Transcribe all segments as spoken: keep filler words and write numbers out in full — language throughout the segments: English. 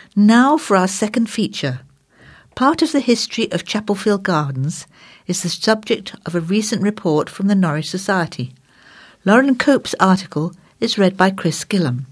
Now for our second feature. Part of the history of Chapelfield Gardens is the subject of a recent report from the Norwich Society. Lauren Cope's article is read by Chris Gillam.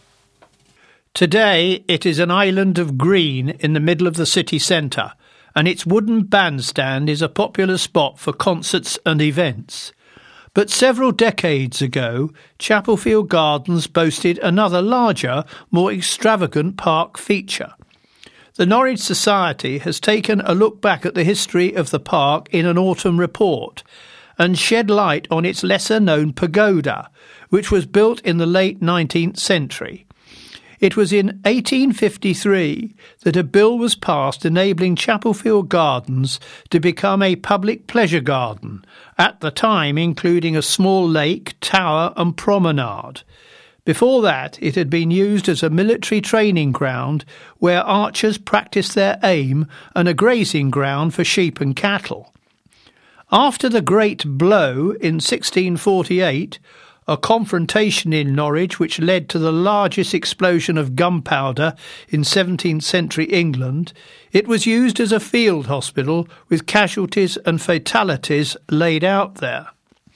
Today it is an island of green in the middle of the city centre, and its wooden bandstand is a popular spot for concerts and events. But several decades ago, Chapelfield Gardens boasted another larger, more extravagant park feature. The Norwich Society has taken a look back at the history of the park in an autumn report and shed light on its lesser-known pagoda, which was built in the late nineteenth century. It was in eighteen fifty-three that a bill was passed enabling Chapelfield Gardens to become a public pleasure garden, at the time including a small lake, tower and promenade. Before that, it had been used as a military training ground where archers practiced their aim and a grazing ground for sheep and cattle. After the Great Blow in sixteen forty-eight, a confrontation in Norwich which led to the largest explosion of gunpowder in seventeenth century England, it was used as a field hospital with casualties and fatalities laid out there.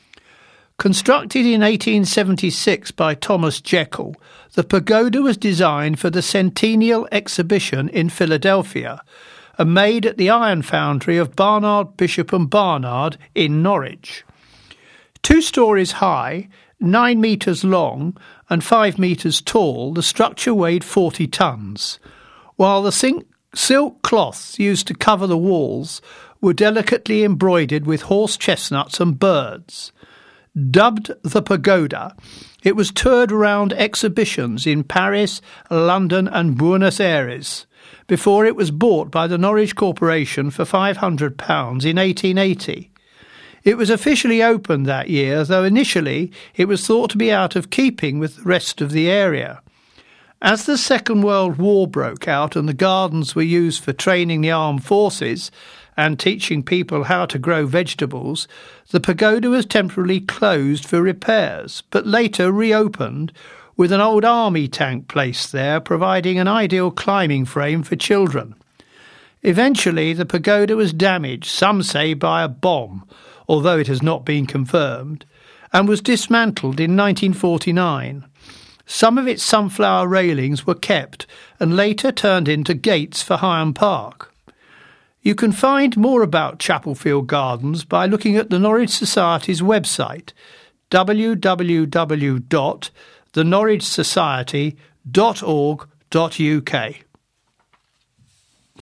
Constructed in eighteen seventy-six by Thomas Jekyll, the pagoda was designed for the Centennial Exhibition in Philadelphia and made at the iron foundry of Barnard, Bishop and Barnard in Norwich. Two stories high, nine metres long and five metres tall, the structure weighed forty tons, while the silk silk cloths used to cover the walls were delicately embroidered with horse chestnuts and birds. Dubbed the Pagoda, it was toured around exhibitions in Paris, London and Buenos Aires before it was bought by the Norwich Corporation for five hundred pounds in eighteen eighty. It was officially opened that year, though initially it was thought to be out of keeping with the rest of the area. As the Second World War broke out and the gardens were used for training the armed forces and teaching people how to grow vegetables, the pagoda was temporarily closed for repairs, but later reopened with an old army tank placed there, providing an ideal climbing frame for children. Eventually the pagoda was damaged, some say by a bomb, although it has not been confirmed, and was dismantled in nineteen forty-nine. Some of its sunflower railings were kept and later turned into gates for Higham Park. You can find more about Chapelfield Gardens by looking at the Norwich Society's website, w w w dot the norwich society dot org dot u k.